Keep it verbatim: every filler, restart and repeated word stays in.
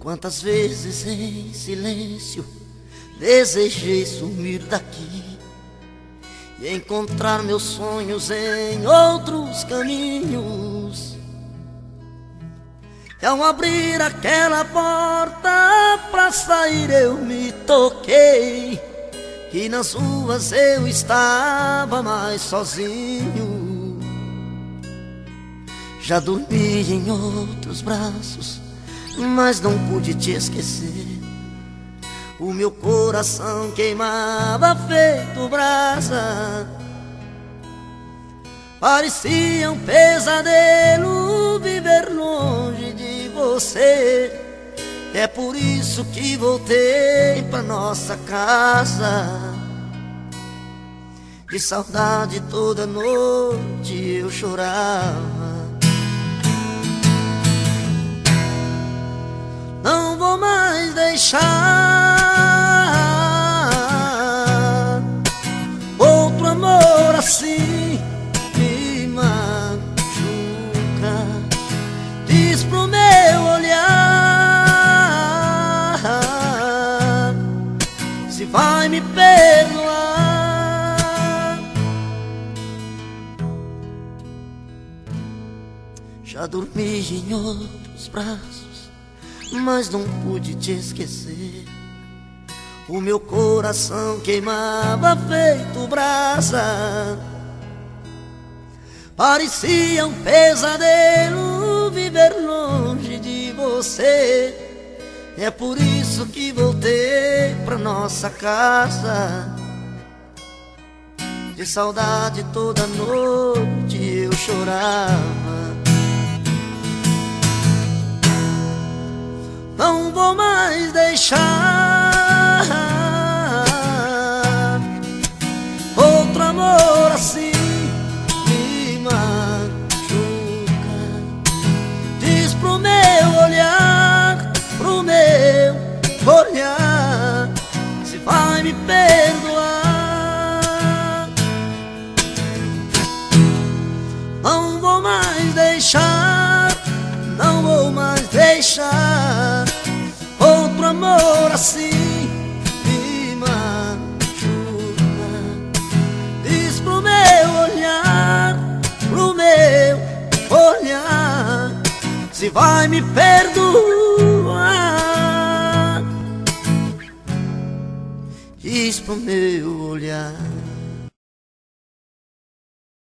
Quantas vezes em silêncio desejei sumir daqui e encontrar meus sonhos em outros caminhos. E ao abrir aquela porta pra sair eu me toquei que nas ruas eu estava mais sozinho. Já dormi em outros braços, mas não pude te esquecer. O meu coração queimava feito brasa. Parecia um pesadelo viver longe de você. É por isso que voltei pra nossa casa. De saudade toda noite eu chorava. Não vou mais deixar outro amor assim me machuca. Diz pro meu olhar se vai me perdoar. Já dormi em outros braços, mas não pude te esquecer. O meu coração queimava feito brasa. Parecia um pesadelo viver longe de você. É por isso que voltei pra nossa casa. De saudade toda noite eu chorava. Não vou mais deixar outro amor assim me machuca. Diz pro meu olhar, pro meu olhar se vai me perdoar. Não vou mais deixar, não vou mais deixar outro amor assim me machuca. Diz pro meu olhar, pro meu olhar se vai me perdoar. Diz pro meu olhar.